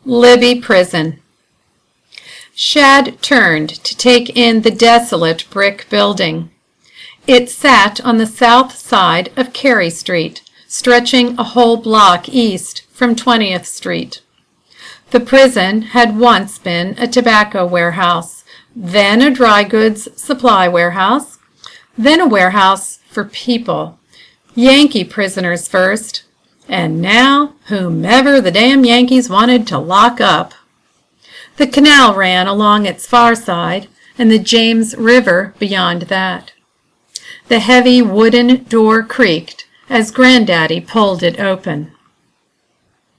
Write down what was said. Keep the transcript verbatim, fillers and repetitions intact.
Libby Prison. Shad turned to take in the desolate brick building. It sat on the south side of Carey Street, stretching a whole block east from twentieth Street. The prison had once been a tobacco warehouse, then a dry goods supply warehouse, then a warehouse for people. Yankee prisoners first, and now whomever the damn Yankees wanted to lock up. The canal ran along its far side, and the James River beyond that. The heavy wooden door creaked as Granddaddy pulled it open.